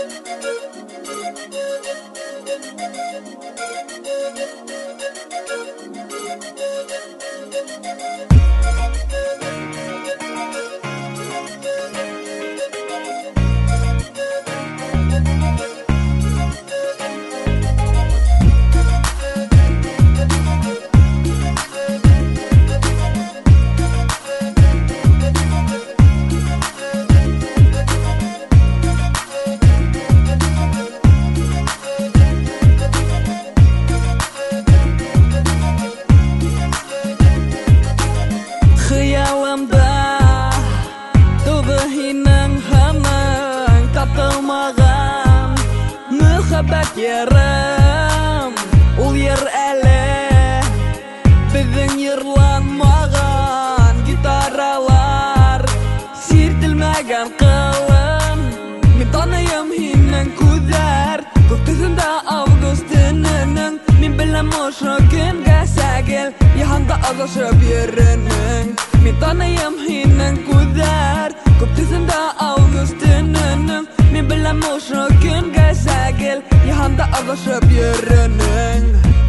Бәк ерім, ул ер әлі Біздің ерланмаған гитаралар Сиртілмәгән қылын Мен таныйым һинең күҙәр Күктүзендә август төнөнөң Мин беләм ошо көнгә сәгел Яһанда аҙашып йөрөнөң Мин таныйым һинең күҙәр Күктүзендә август төнөнөң Мин беләм ошо көнгә сәгел Яһанда аҙашып йөрөнөң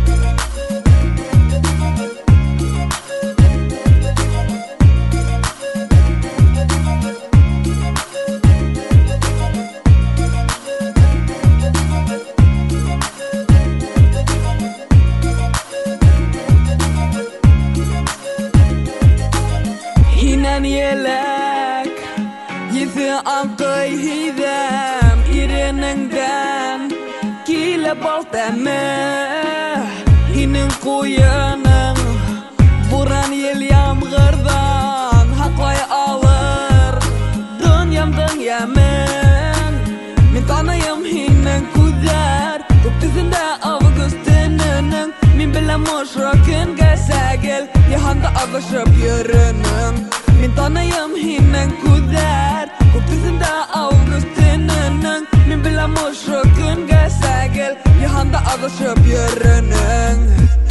Һинән еләк Еҫе аңҡый һиҙәм иренеңдән Килә бал тәме Һинең ҡуйының Буран ел ямғырҙан Һаҡлай алыр Донъямдың йәмен Мин таныйым һинең күҙәр Күктүзендә август төнөнөң Мин беләм ошо көнгә сәгел Яһанда аҙашып йөрөнөң Мин таныйым һинең күҙәр Күктүзендә август төнөнөң Мин беләм ошо көнгә сәгел Яһанда аҙашып йөрөнөң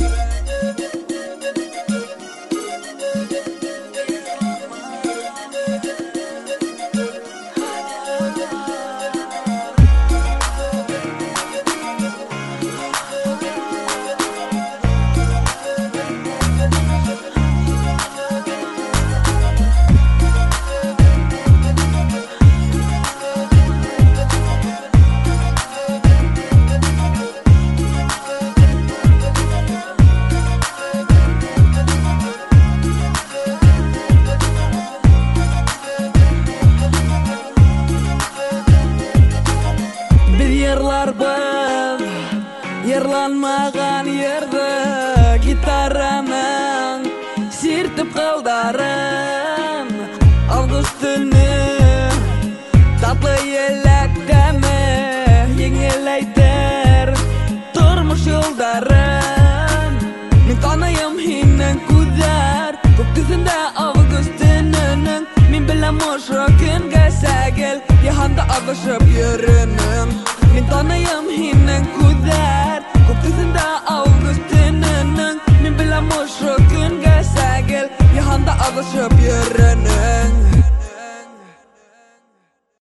Йырланмаған ерді гитараның Сиртіп қалдарын Август түні Татлы еләк дәме Еңеләйтер Тормыш юлдарын Мин таныйым һинең күҙәр Күктүзендә август төнөнөң Мин беләм ошо көнгә сәгел Яһанда аҙашып йөрөнөң Мин таныйым һинең